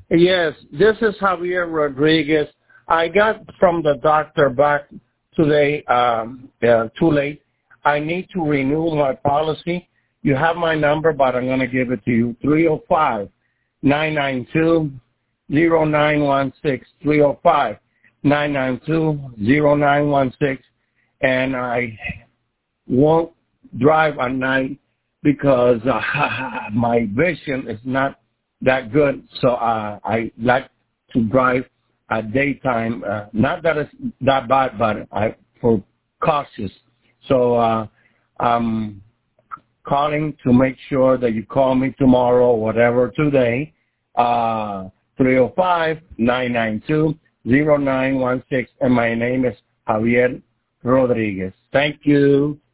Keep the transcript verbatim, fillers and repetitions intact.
Yes, this is Javier Rodriguez. I got from the doctor back today, um, uh, too late. I need to renew my policy. You have my number, but I'm going to give it to you. three oh five, nine nine two, oh nine one six. three oh five, nine nine two, oh nine one six. And I won't drive at night because uh, my vision is not that good. So uh, I like to drive at daytime. Uh, not that it's that bad, but I for cautious. So uh, I'm calling to make sure that you call me tomorrow or whatever today. Uh, three oh five, nine nine two, oh nine one six. And my name is Javier Rodriguez. Thank you.